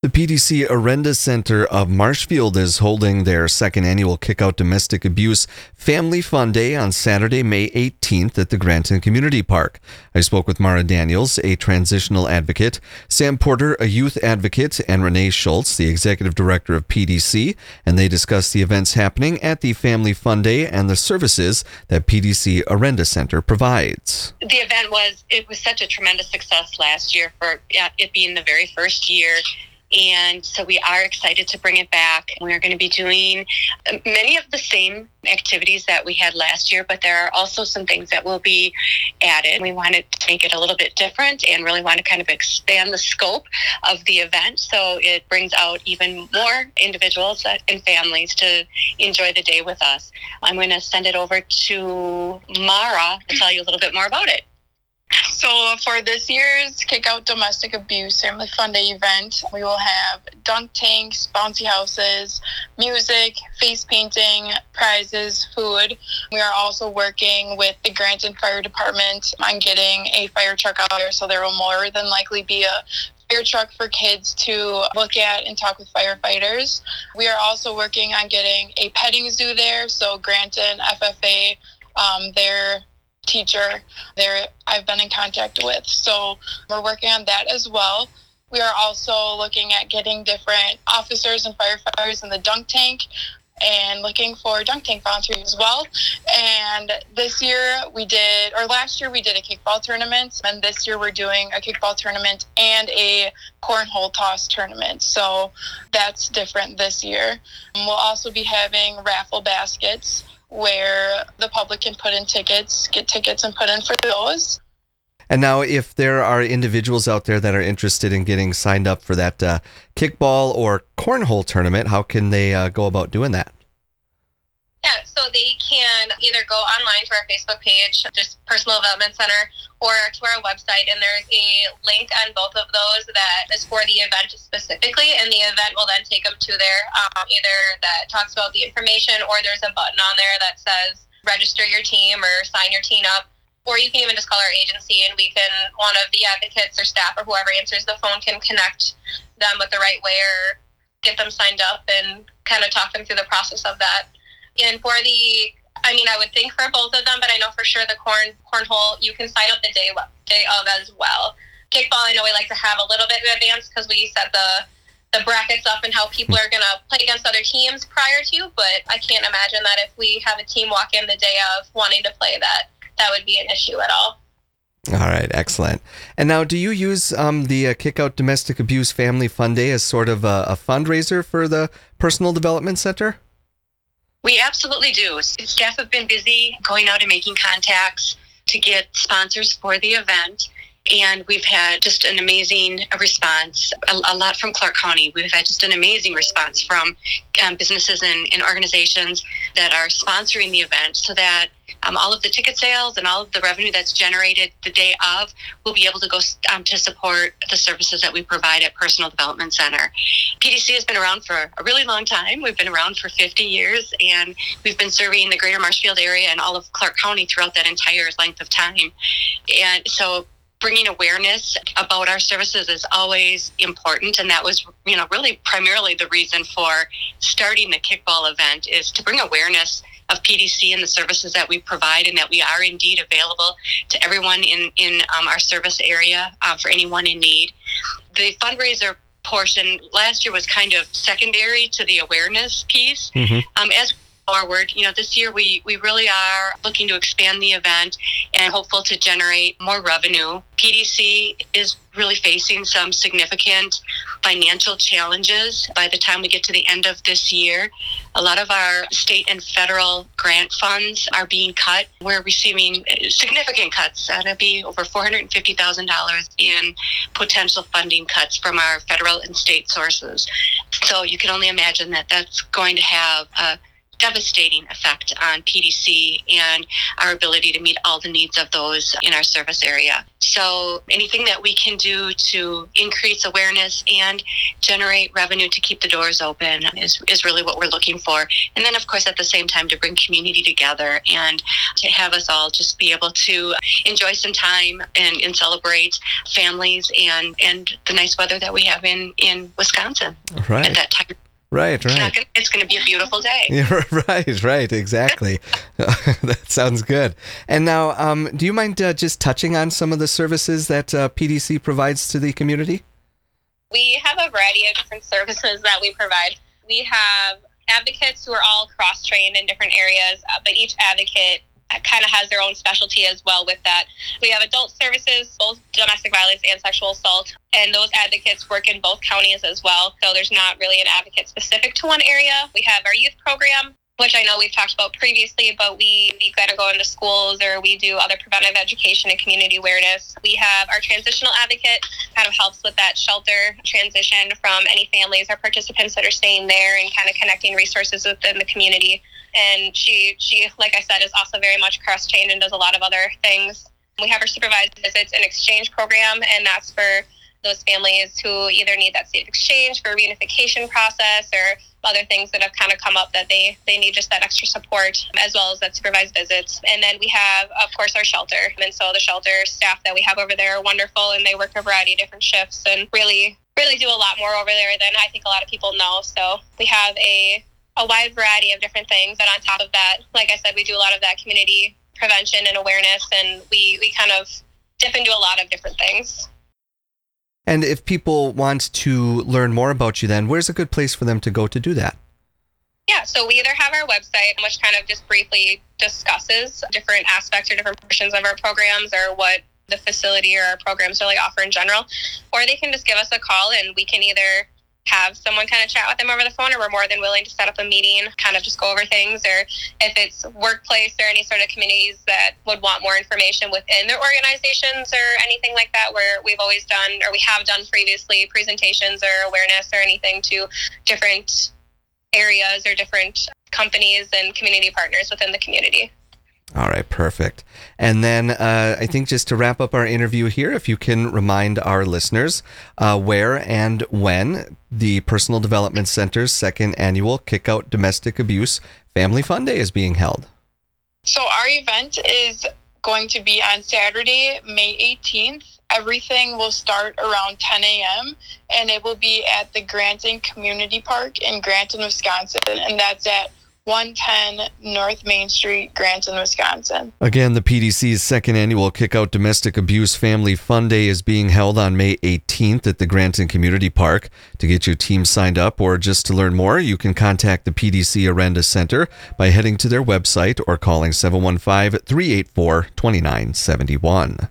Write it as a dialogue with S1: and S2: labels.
S1: The PDC Arenda Center of Marshfield is holding their second annual Kickout Domestic Abuse Family Fun Day on Saturday, May 18th at the Granton Community Park. I spoke with Mara Daniels, a transitional advocate, Sam Porter, a youth advocate, and Renee Schultz, the executive director of PDC, and they discussed the events happening at the Family Fun Day and the services that PDC Arenda Center provides.
S2: The event was such a tremendous success last year for it being the very first year. And so we are excited to bring it back. We're going to be doing many of the same activities that we had last year, but there are also some things that will be added. We wanted to make it a little bit different and really want to kind of expand the scope of the event so it brings out even more individuals and families to enjoy the day with us. I'm going to send it over to Mara to tell you a little bit more about it.
S3: So for this year's Kickout Domestic Abuse Family Fun Day event, we will have dunk tanks, bouncy houses, music, face painting, prizes, food. We are also working with the Granton Fire Department on getting a fire truck out there, so there will more than likely be a fire truck for kids to look at and talk with firefighters. We are also working on getting a petting zoo there, so Granton FFA, their teacher there I've been in contact with. So we're working on that as well. We are also looking at getting different officers and firefighters in the dunk tank and looking for dunk tank volunteers as well. And last year we did a kickball tournament, and this year we're doing a kickball tournament and a cornhole toss tournament. So that's different this year. We'll also be having raffle baskets where the public can get tickets and put in for those.
S1: And now, if there are individuals out there that are interested in getting signed up for that kickball or cornhole tournament, how can they go about doing that?
S2: Yeah, so they can either go online to our Facebook page, just Personal Development Center, or to our website, and there's a link on both of those that is for the event specifically, and the event will then take them to there, either that talks about the information, or there's a button on there that says register your team or sign your team up, or you can even just call our agency, and one of the advocates or staff or whoever answers the phone can connect them with the right way or get them signed up and kind of talk them through the process of that. And I would think for both of them, but I know for sure the cornhole, you can sign up the day of as well. Kickball, I know we like to have a little bit in advance because we set the brackets up and how people are going to play against other teams prior to, but I can't imagine that if we have a team walk in the day of wanting to play that would be an issue at all.
S1: All right, excellent. And now, do you use the Kickout Domestic Abuse Family Fun Day as sort of a fundraiser for the Personal Development Center?
S2: We absolutely do. Staff have been busy going out and making contacts to get sponsors for the event. And we've had just an amazing response, a lot from Clark County. We've had just an amazing response from businesses and organizations that are sponsoring the event so that all of the ticket sales and all of the revenue that's generated the day of will be able to go to support the services that we provide at Personal Development Center. PDC has been around for a really long time. We've been around for 50 years, and we've been serving the greater Marshfield area and all of Clark County throughout that entire length of time. And so bringing awareness about our services is always important, and that was, really primarily the reason for starting the kickball event, is to bring awareness of PDC and the services that we provide, and that we are indeed available to everyone in our service area for anyone in need. The fundraiser portion last year was kind of secondary to the awareness piece. As forward, this year we really are looking to expand the event and hopeful to generate more revenue. PDC is really facing some significant financial challenges by the time we get to the end of this year. A lot of our state and federal grant funds are being cut. We're receiving significant cuts. That'll be over $450,000 in potential funding cuts from our federal and state sources. So you can only imagine that that's going to have a devastating effect on PDC and our ability to meet all the needs of those in our service area. So anything that we can do to increase awareness and generate revenue to keep the doors open is really what we're looking for. And then, of course, at the same time, to bring community together and to have us all just be able to enjoy some time and celebrate families and the nice weather that we have in Wisconsin
S1: Right.
S2: at that time.
S1: Right.
S2: It's going to be a beautiful day.
S1: Yeah, right, exactly. That sounds good. And now, do you mind just touching on some of the services that PDC provides to the community?
S4: We have a variety of different services that we provide. We have advocates who are all cross-trained in different areas, but each advocate kind of has their own specialty as well with that. We have adult services, both domestic violence and sexual assault, and those advocates work in both counties as well. So there's not really an advocate specific to one area. We have our youth program, which I know we've talked about previously, but we kind of go into schools, or we do other preventive education and community awareness. We have our transitional advocate, kind of helps with that shelter transition from any families or participants that are staying there and kind of connecting resources within the community. And she, like I said, is also very much cross-trained and does a lot of other things. We have our supervised visits and exchange program, and that's for those families who either need that safe exchange for a reunification process or other things that have kind of come up that they need just that extra support, as well as that supervised visits. And then we have, of course, our shelter. And so the shelter staff that we have over there are wonderful, and they work a variety of different shifts and really do a lot more over there than I think a lot of people know. So we have a wide variety of different things. And on top of that, like I said, we do a lot of that community prevention and awareness, and we kind of dip into a lot of different things.
S1: And if people want to learn more about you, then where's a good place for them to go to do that?
S4: Yeah, so we either have our website, which kind of just briefly discusses different aspects or different portions of our programs or what the facility or our programs really offer in general, or they can just give us a call and we can either have someone kind of chat with them over the phone, or we're more than willing to set up a meeting, kind of just go over things, or if it's workplace or any sort of communities that would want more information within their organizations or anything like that, where we've always done, or we have done previously, presentations or awareness or anything to different areas or different companies and community partners within the community.
S1: All right, perfect. And then I think just to wrap up our interview here, if you can remind our listeners where and when the Personal Development Center's second annual Kick Out Domestic Abuse Family Fun Day is being held.
S3: So our event is going to be on Saturday, May 18th. Everything will start around 10 a.m. and it will be at the Granton Community Park in Granton, Wisconsin, and that's at 110 North Main Street, Granton, Wisconsin.
S1: Again, the PDC's second annual Kick Out Domestic Abuse Family Fun Day is being held on May 18th at the Granton Community Park. To get your team signed up or just to learn more, you can contact the PDC Aranda Center by heading to their website or calling 715-384-2971.